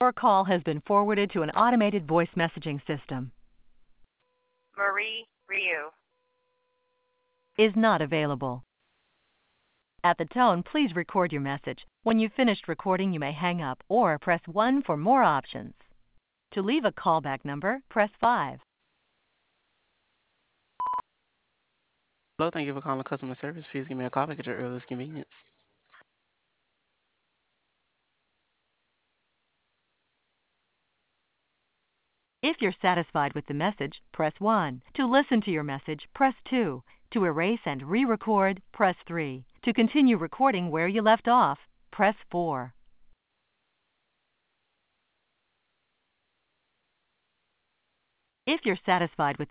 Your call has been forwarded to an automated voice messaging system. Marie Ryu. Is not available. At the tone, please record your message. When you've finished recording, you may hang up or press 1 for more options. To leave a callback number, press 5. Hello, thank you for calling customer service. Please give me a call back at your earliest convenience. If you're satisfied with the message, press 1. To listen to your message, press 2. To erase and re-record, press 3. To continue recording where you left off, press 4. If you're satisfied with